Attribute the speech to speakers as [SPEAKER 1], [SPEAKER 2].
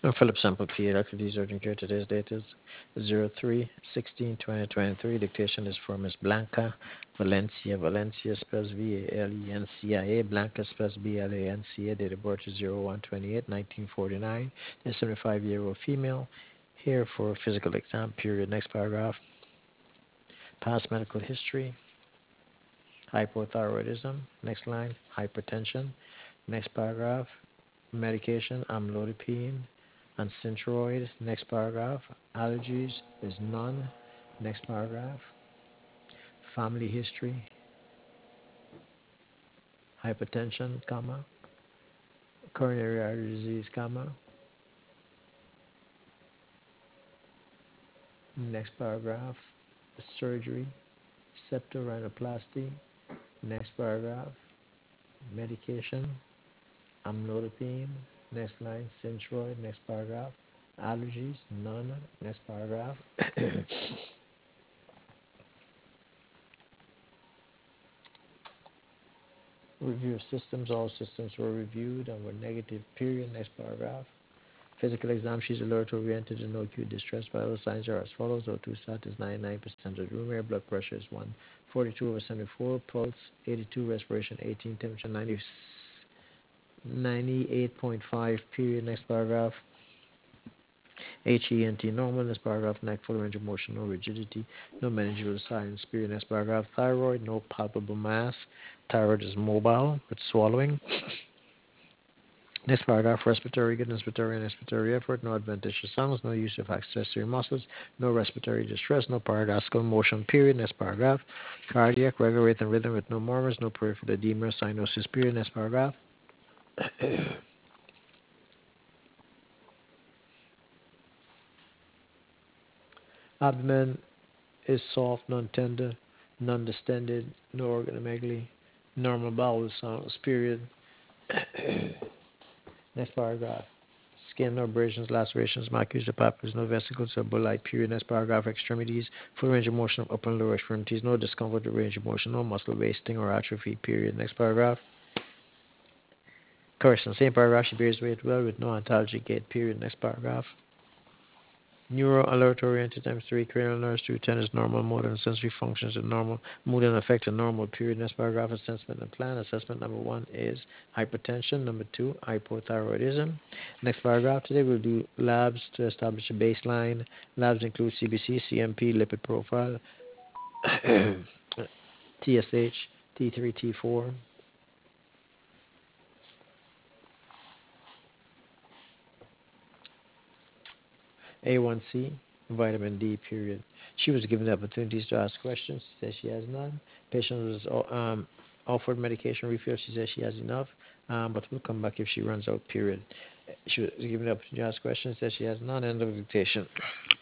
[SPEAKER 1] Philip Sample P. Dr. D's urgent care. Today's date is 03/16/2023. Dictation is for Miss Blanca Valencia. Valencia spells Valencia. Blanca spells Blanca. Date of birth is 01/28/1949. A 75-year-old female. Here for physical exam. Period. Next paragraph. Past medical history. Hypothyroidism. Next line. Hypertension. Next paragraph. Medication. Amlodipine and Synthroid. Next paragraph. Allergies is none. Next paragraph. Family history. Hypertension, comma. Coronary artery disease, comma. Next paragraph. Surgery. Septorhinoplasty. Next paragraph. Medication. Amlodipine. Next line. Synthroid. Next paragraph. Allergies, none. Next paragraph. Review of systems. All systems were reviewed and were negative. Period. Next paragraph. Physical exam, she's alert, oriented, and no acute distress. Vital signs are as follows. O2 sat is 99% of room air. Blood pressure is 142/74. Pulse 82. Respiration 18. Temperature 98.5. Period. Next paragraph. HENT normal. Next paragraph. Neck full range of motion. No rigidity. No meningeal signs. Period. Next paragraph. Thyroid. No palpable mass. Thyroid is mobile with swallowing. Next paragraph, respiratory, good inspiratory and expiratory effort, no adventitious sounds, no use of accessory muscles, no respiratory distress, no paradoxical motion, period. Next paragraph, cardiac, regular rate and rhythm with no murmurs, no peripheral edema or cyanosis, period. Next paragraph. Abdomen is soft, non-tender, non-distended, no organomegaly, normal bowel sounds, period. Next paragraph. Skin, no abrasions, lacerations, macules, or papules, no vesicles or bolite, period. Next paragraph. Extremities, full range of motion of upper and lower extremities, no discomfort or range of motion, no muscle wasting or atrophy, period. Next paragraph. Correction, same paragraph. She bears weight well with no ontology gait, period. Next paragraph. Neuro alert oriented times 3, cranial nerves 210 is normal, motor and sensory functions are normal, mood and affect are normal, period. Next paragraph, assessment and plan. Assessment number 1 is hypertension, number 2, hypothyroidism. Next paragraph, today we'll do labs to establish a baseline. Labs include CBC, CMP, lipid profile, TSH, T3, T4, A1C, vitamin D, period. She was given the opportunities to ask questions. She says she has none. Patient was offered medication refill. She says she has enough, but will come back if she runs out, period. She was given the opportunity to ask questions. Says she has none. End of dictation.